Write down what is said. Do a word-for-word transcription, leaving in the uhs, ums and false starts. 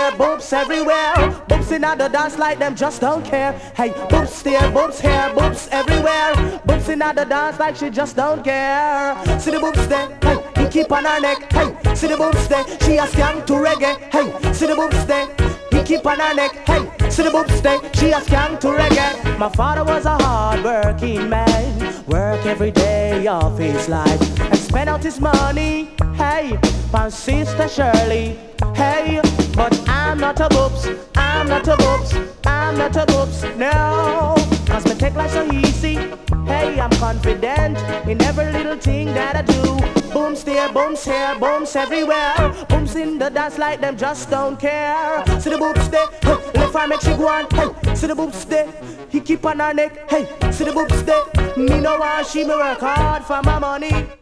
there, boobs everywhere. Boobs in the dance like them just don't care. Hey, boobs there, boobs here, boobs everywhere. Boobs in the dance like she just don't care. See the boobs there, hey, he keep on her neck. Hey, see the boobs there, she a scam to reggae. Hey, see the boobs there, he keep on her neck. Hey, see the boobs there, she a scam to reggae. My father was a hard working man, work every day of his life and spend out his money. Hey, my sister Shirley. Hey, but I'm not a boobs, I'm not a boobs, I'm not a boobs, no. Cause me take life so easy. Hey, I'm confident in every little thing that I do. Booms there, booms here, booms everywhere. Booms in the dance like them just don't care. See the boobs there, hey, left her make she go on. Hey, see the boobs there, he keep on her neck. Hey, see the boobs there, me no want she me work hard for my money.